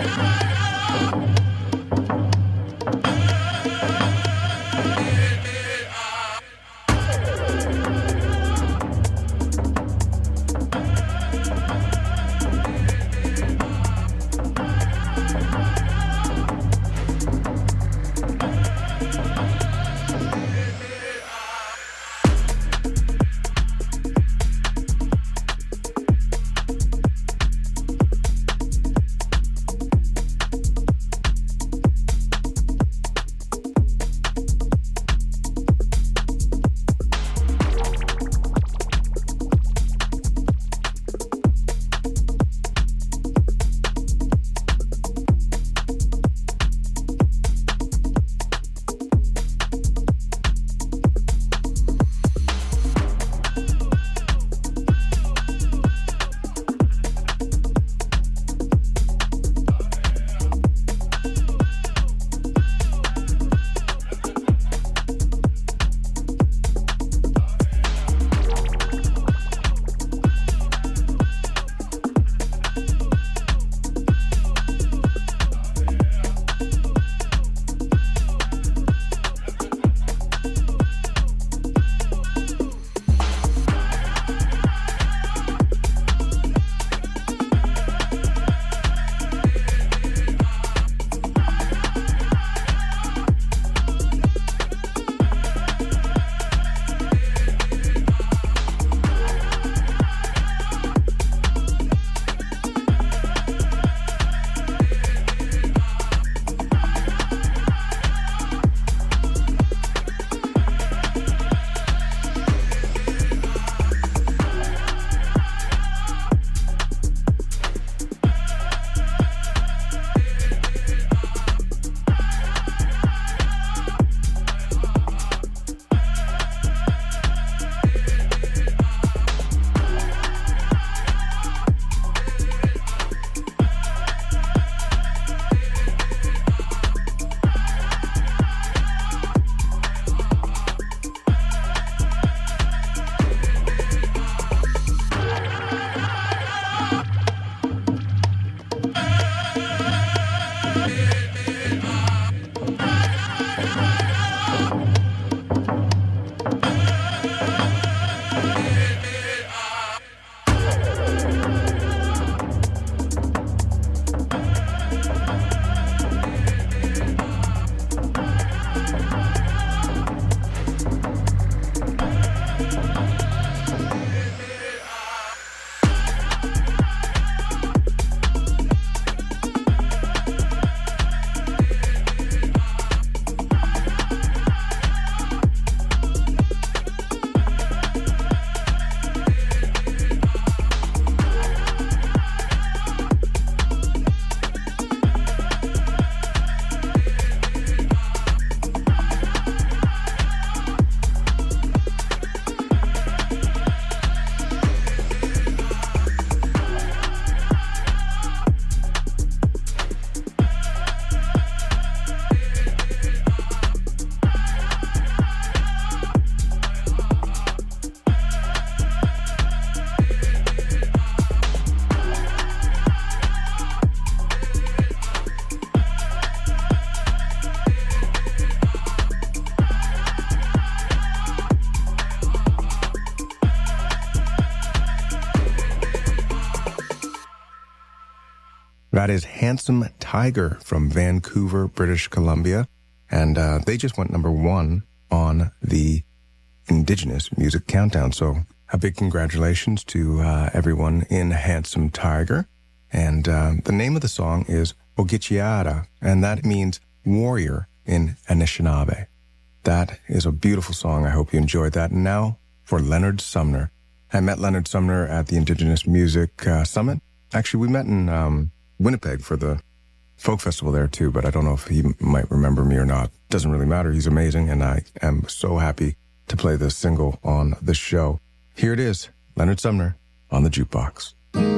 That is Handsome Tiger from Vancouver, British Columbia. And they just went number 1 on the Indigenous Music Countdown. So a big congratulations to everyone in Handsome Tiger. And the name of the song is Ogichiara, and that means warrior in Anishinaabe. That is a beautiful song. I hope you enjoyed that. And now for Leonard Sumner. I met Leonard Sumner at the Indigenous Music Summit. Actually, we met in Winnipeg for the folk festival there too, but I don't know if he might remember me or not. Doesn't really matter. He's amazing, and I am so happy to play this single on the show. Here it is, Leonard Sumner on the Jukebox.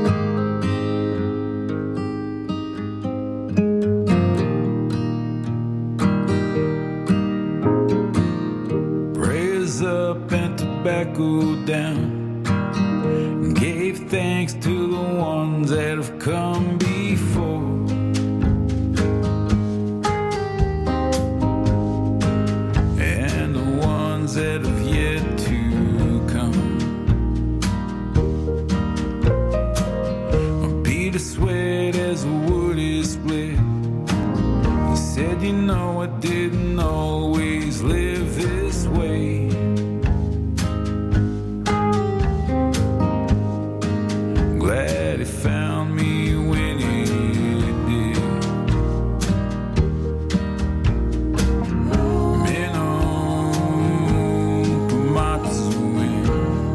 Prayers up and tobacco down. Gave thanks to the ones that have come before. as the wood is split. He said, you know, I didn't always live this way. Glad he found me when he did. Meno Pumatsuin.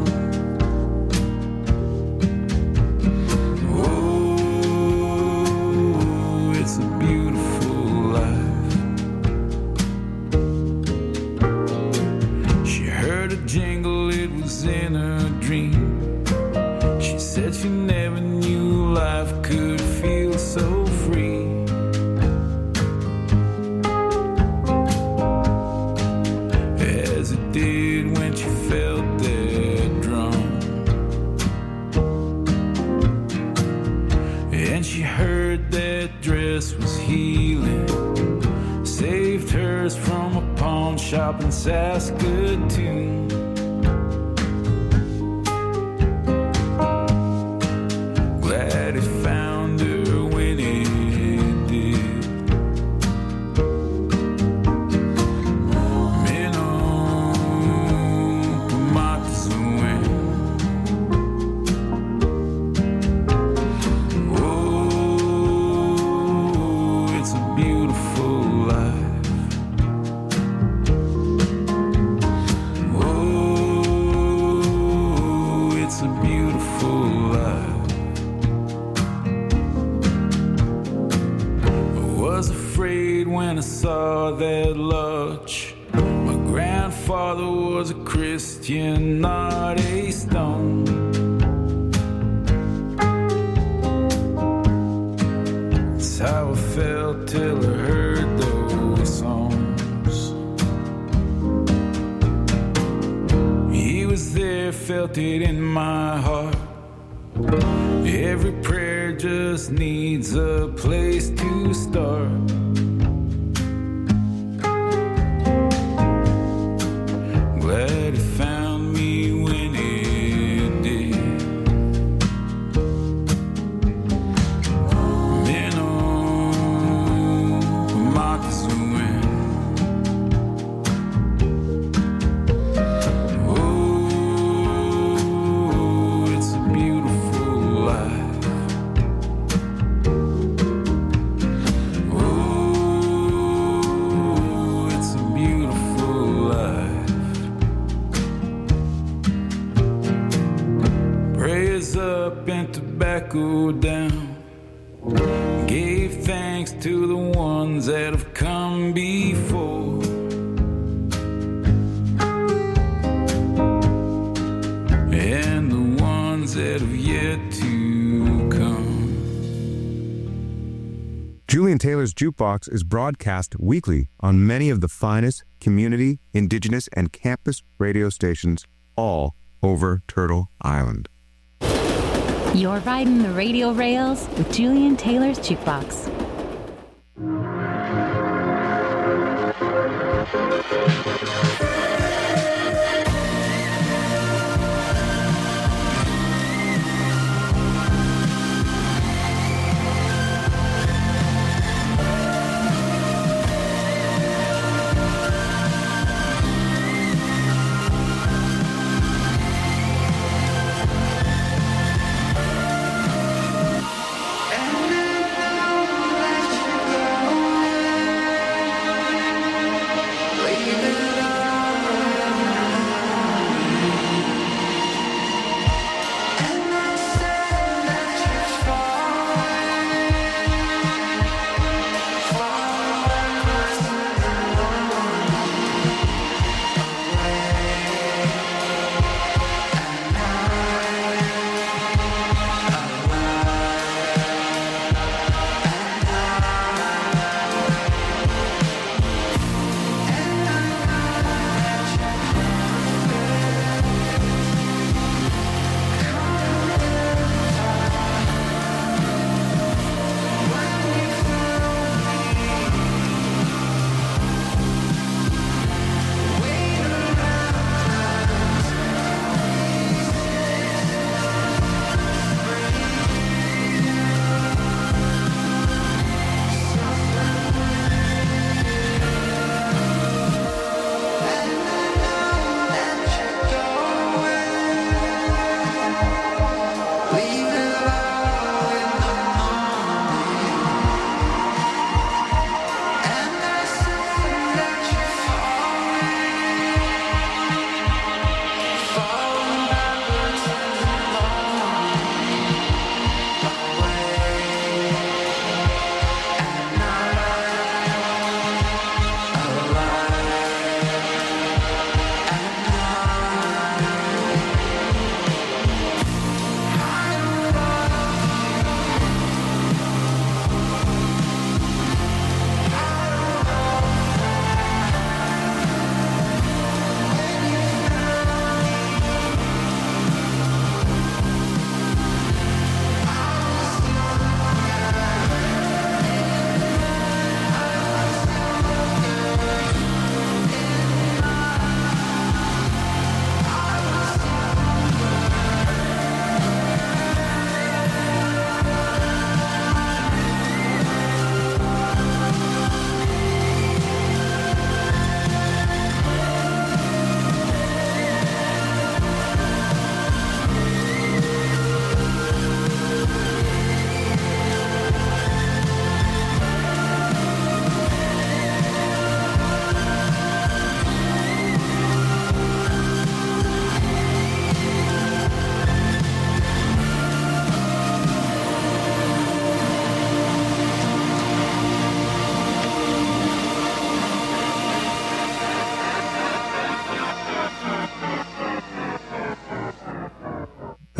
Oh, it's a beautiful life. She heard a jingle, it was in her dream. She said she never knew life could feel so free. As it did when she felt that drum. And she heard that dress was healing, saved hers from a pawn shop in Saskatoon. Glad he found her when he did. Meno Pumatsuin. Oh, it's a beautiful life. Oh, it's a beautiful life. Was afraid when I saw that lodge. My grandfather was a Christian, not a stone. That's how I felt till I heard those songs. He was there, felt it in my heart. Every prayer just needs a place to start. Glad he found me when he did. Meno Pumatsuin. Oh, it's a beautiful life. Oh, it's a beautiful life. Prayers up and tobacco down. Gave thanks to the ones that have come before. And the ones that have yet to come. Julian Taylor's Jukebox is broadcast weekly on many of the finest community, indigenous, and campus radio stations all over Turtle Island. You're riding the radio rails with Julian Taylor's Jukebox.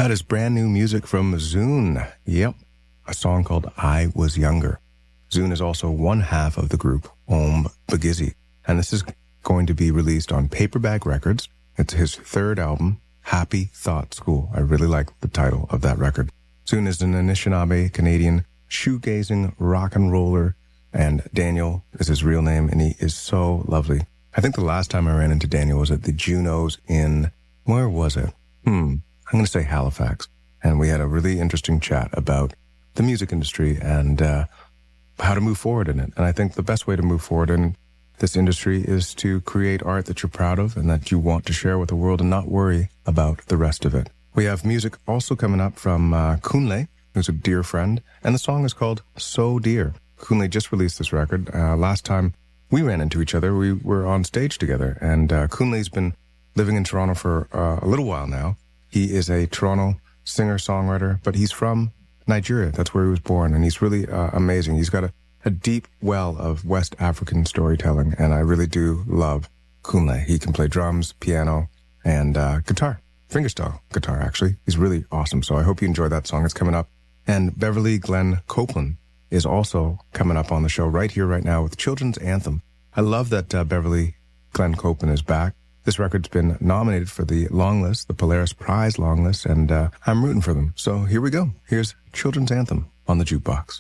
That is brand new music from Zune. Yep, a song called I Was Younger. Zune is also one half of the group Om Bagizzi, and this is going to be released on Paperback Records. It's his third album, Happy Thought School. I really like the title of that record. Zune is an Anishinaabe Canadian shoegazing rock and roller, and Daniel is his real name, and he is so lovely. I think the last time I ran into Daniel was at the Junos in, where was it? I'm going to say Halifax. And we had a really interesting chat about the music industry and how to move forward in it. And I think the best way to move forward in this industry is to create art that you're proud of and that you want to share with the world and not worry about the rest of it. We have music also coming up from Kunle, who's a dear friend, and the song is called So Dear. Kunle just released this record. Last time we ran into each other, we were on stage together, and Kunle's been living in Toronto for a little while now. He is a Toronto singer-songwriter, but he's from Nigeria. That's where he was born, and he's really amazing. He's got a deep well of West African storytelling, and I really do love Kunle. He can play drums, piano, and guitar. Fingerstyle guitar, actually. He's really awesome, so I hope you enjoy that song. It's coming up. And Beverly Glenn Copeland is also coming up on the show right here, right now with Children's Anthem. I love that Beverly Glenn Copeland is back. This record's been nominated for the long list, the Polaris Prize long list, and I'm rooting for them. So here we go. Here's Children's Anthem on the Jukebox.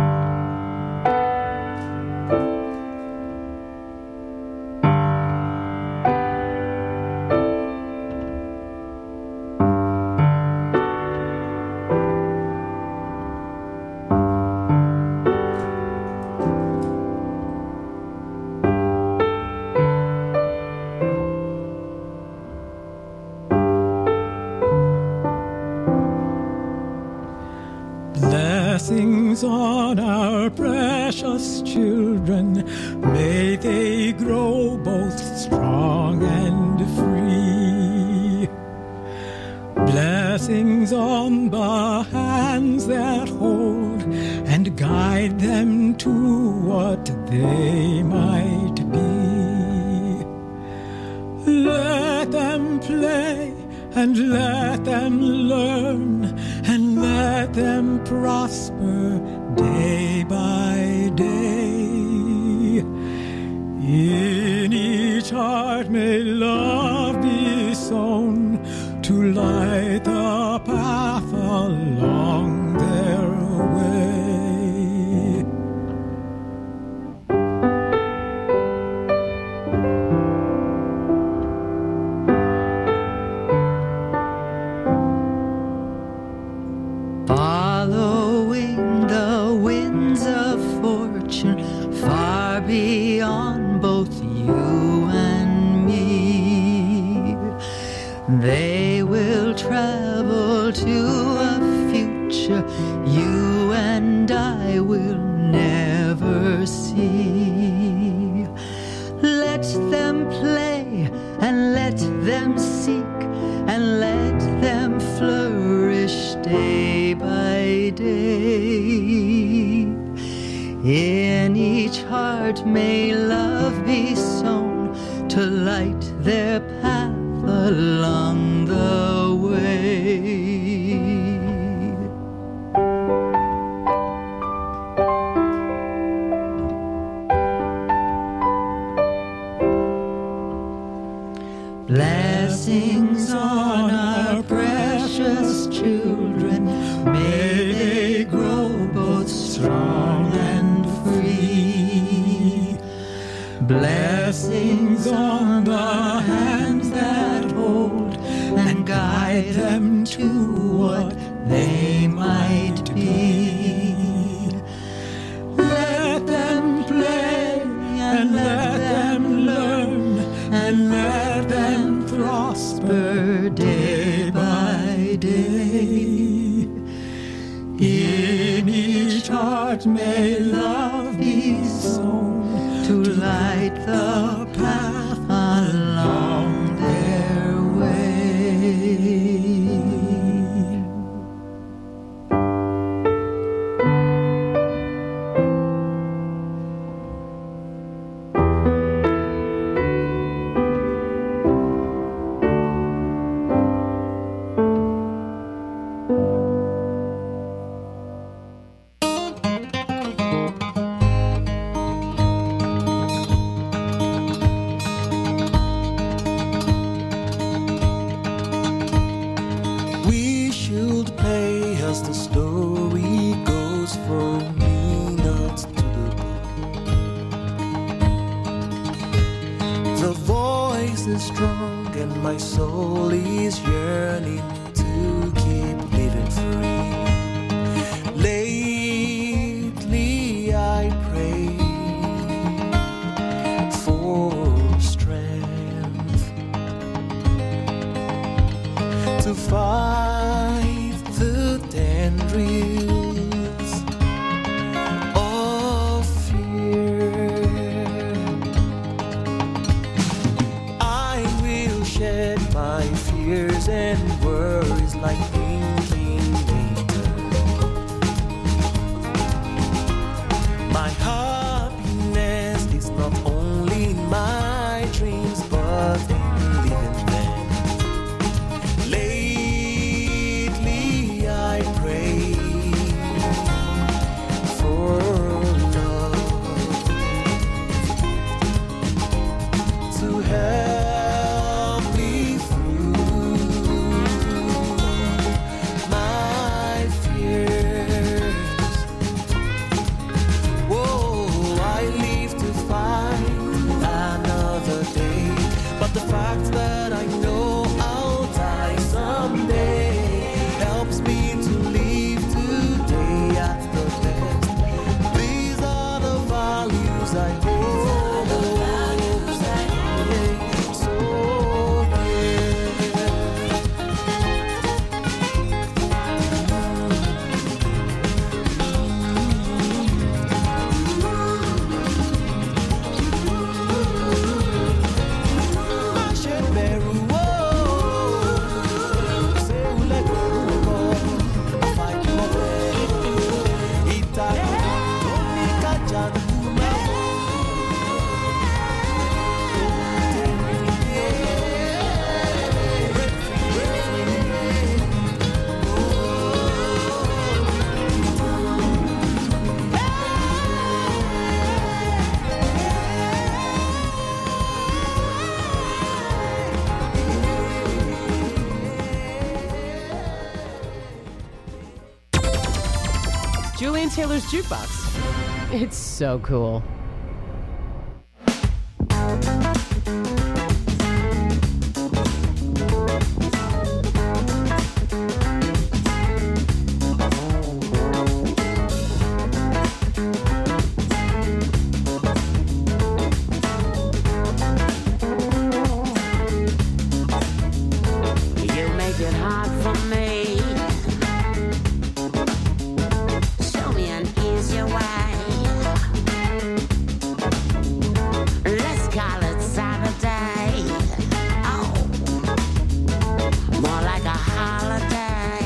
Blessings on our precious children, may they grow both strong and free. Blessings on the hands that hold and guide them to what they might be. Let them play and let them learn, and let them prosper day by day. In each heart may love be sown to light the path along their way. Following the winds of fortune, far beyond both you and me, they will travel to a future you and I will never see. Let them play and let them seek and let them flourish day by day. In each heart may love be sown to light their path along the way. Blessings on our precious children, may they grow both strong and free. Blessings on the hands that hold and guide them to what they might be. Let them play and let them learn and let them prosper day by day. In each heart may love be sown to light the path along their way. is strong and my soul is yearning to keep living free. Lately I pray for strength to fight the tendrils of fear. I will shed my fears and worries like inking paper. My happiness is not only in my dreams but in living them. Lately I pray for love to help me through my fears. Whoa, I live to fight another day, but the fact that I know I'll die someday helps me to live today at the best. These are the values I hold. So Julian Taylor's Jukebox. It's so cool. You make it hard for me. Show me an easier way. Let's call it Saturday. Oh, more like a holiday.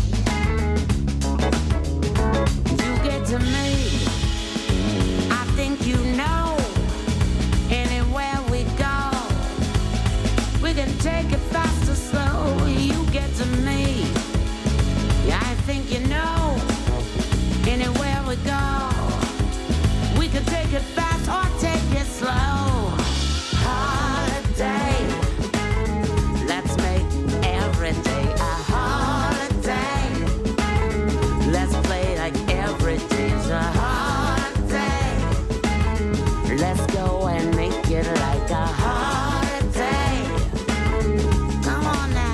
You get to me, I think you know. Anywhere we go, we can take it fast or slow. You get to me, yeah, I think you know. Anywhere we go, we can take it fast or take it slow. Holiday, let's make every day a holiday. Let's play like every day's a holiday. Let's go and make it like a holiday. Come on now.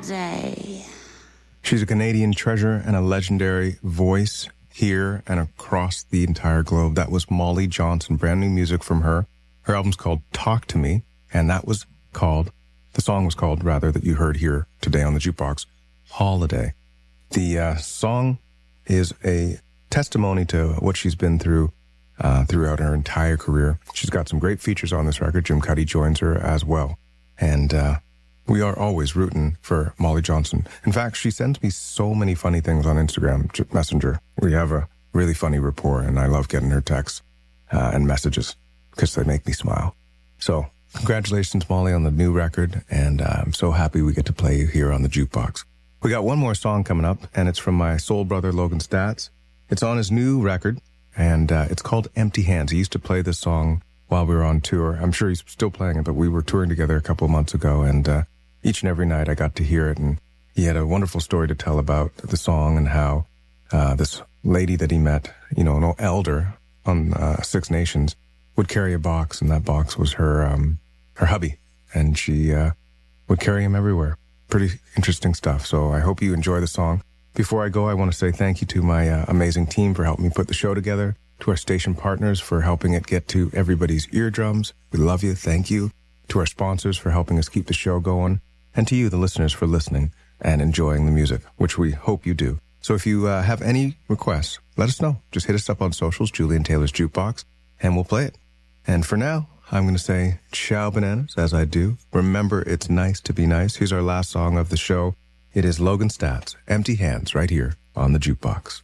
day. She's a Canadian treasure and a legendary voice here and across the entire globe. That was Molly Johnson, brand new music from her. Her album's called Talk to Me, and the song was called, that you heard here today on the Jukebox, Holiday. The song is a testimony to what she's been through throughout her entire career. She's got some great features on this record. Jim Cuddy joins her as well. And we are always rooting for Molly Johnson. In fact, she sends me so many funny things on Instagram Messenger. We have a really funny rapport, and I love getting her texts and messages because they make me smile. So congratulations, Molly, on the new record, and I'm so happy we get to play you here on the Jukebox. We got one more song coming up, and it's from my soul brother, Logan Stats. It's on his new record, and it's called Empty Hands. He used to play this song while we were on tour. I'm sure he's still playing it, but we were touring together a couple of months ago, and each and every night I got to hear it, and he had a wonderful story to tell about the song and how this lady that he met, an elder on Six Nations, would carry a box, and that box was her hubby, and she would carry him everywhere. Pretty interesting stuff, so I hope you enjoy the song. Before I go, I want to say thank you to my amazing team for helping me put the show together, to our station partners for helping it get to everybody's eardrums. We love you. Thank you. To our sponsors for helping us keep the show going, and to you, the listeners, for listening and enjoying the music, which we hope you do. So if you have any requests, let us know. Just hit us up on socials, Julian Taylor's Jukebox, and we'll play it. And for now, I'm going to say ciao bananas, as I do. Remember, it's nice to be nice. Here's our last song of the show. It is Logan Stats, Empty Hands, right here on the Jukebox.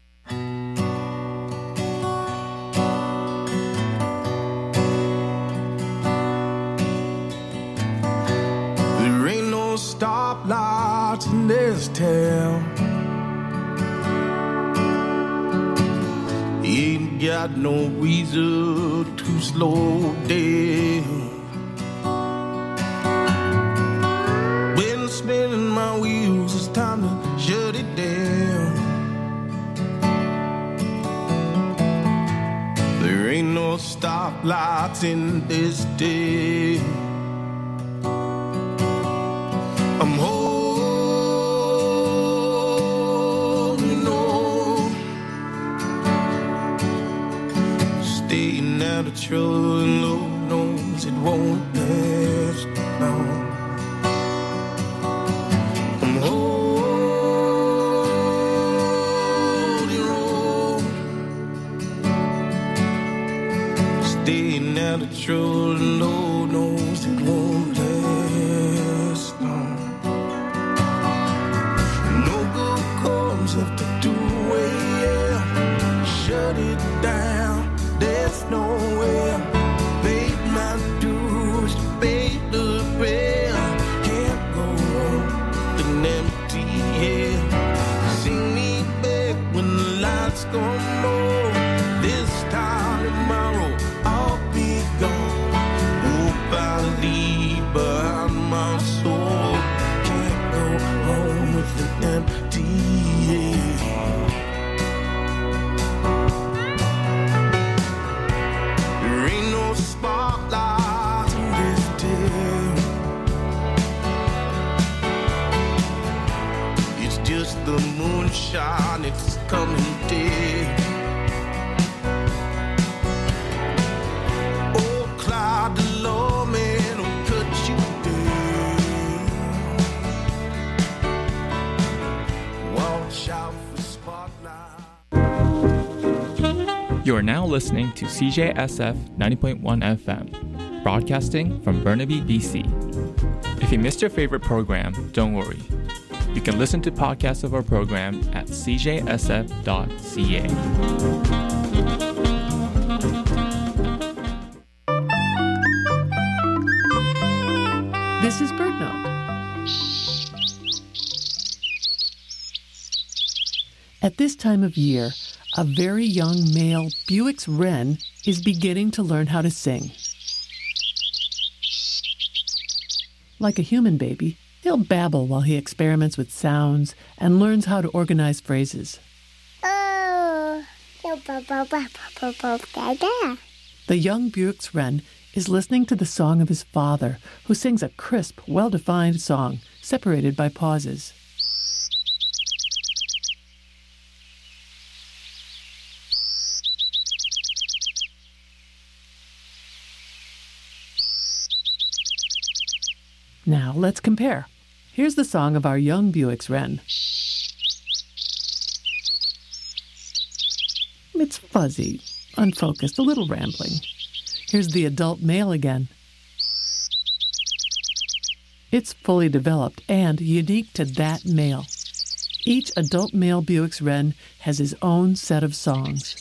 There ain't no stoplights in this town. You ain't got no reason to slow down. When spinning my wheels, it's time to shut it down. There ain't no stoplights in this town. I'm holding on, staying out of trouble, and Lord knows it won't last long. I'm holding on, staying out of trouble, and Lord knows it won't last long. Have to do it, shut it down. There's nowhere. Paid my dues, paid the bill. Can't go on with an empty head. See me back when the lights come on. This time tomorrow I'll be gone. Hope I leave behind my soul. Can't go home with an empty head. There ain't no spotlight in this town. It's just the moonshine, it's coming dead. Oh, Clyde, the lawman will cut you down. Watch out for spotlight. You are now listening to CJSF 90.1 FM, broadcasting from Burnaby, BC. If you missed your favorite program, don't worry. You can listen to podcasts of our program at cjsf.ca. This is BirdNote. At this time of year, a very young male Bewick's wren is beginning to learn how to sing. Like a human baby, he'll babble while he experiments with sounds and learns how to organize phrases. The The young Buick's wren is listening to the song of his father, who sings a crisp, well-defined song, separated by pauses. Now, let's compare. Here's the song of our young Buick's wren. It's fuzzy, unfocused, a little rambling. Here's the adult male again. It's fully developed and unique to that male. Each adult male Buick's wren has his own set of songs.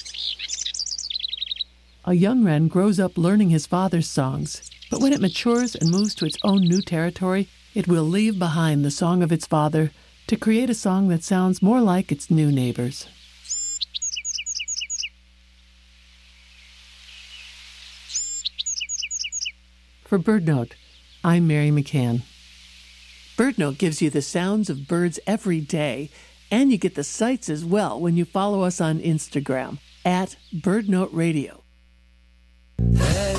A young wren grows up learning his father's songs, but when it matures and moves to its own new territory, it will leave behind the song of its father to create a song that sounds more like its new neighbors. For BirdNote, I'm Mary McCann. BirdNote gives you the sounds of birds every day, and you get the sights as well when you follow us on Instagram @BirdNoteRadio.